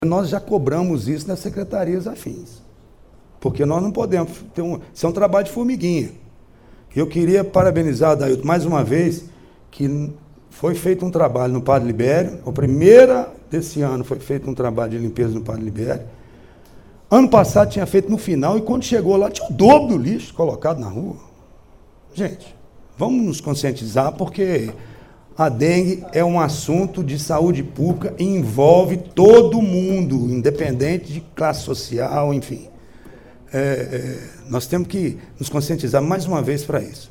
Nós já cobramos isso nas secretarias afins, porque nós não podemos ter isso é um trabalho de formiguinha. Eu queria parabenizar, Adailton, mais uma vez, que foi feito um trabalho no Padre Libério, a primeira desse ano foi feito um trabalho de limpeza no Padre Libério. Ano passado tinha feito no final, e quando chegou lá, tinha o dobro do lixo colocado na rua. Gente, vamos nos conscientizar, porque a dengue é um assunto de saúde pública e envolve todo mundo, independente de classe social, enfim. Nós temos que nos conscientizar mais uma vez para isso.